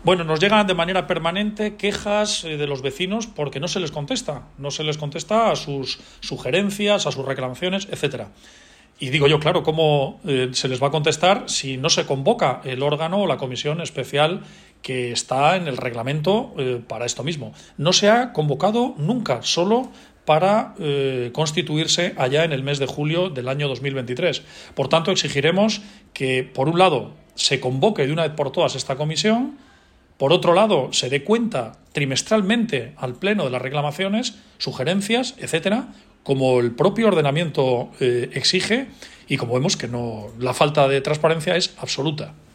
Bueno, nos llegan de manera permanente quejas de los vecinos porque no se les contesta. No se les contesta a sus sugerencias, a sus reclamaciones, etcétera. Y digo yo, claro, ¿cómo se les va a contestar si no se convoca el órgano o la comisión especial que está en el reglamento para esto mismo? No se ha convocado nunca, solo para constituirse allá en el mes de julio del año 2023. Por tanto, exigiremos que, por un lado, se convoque de una vez por todas esta comisión. Por otro lado, se dé cuenta trimestralmente al Pleno de las reclamaciones, sugerencias, etcétera, como el propio ordenamiento exige, y como vemos que no, la falta de transparencia es absoluta.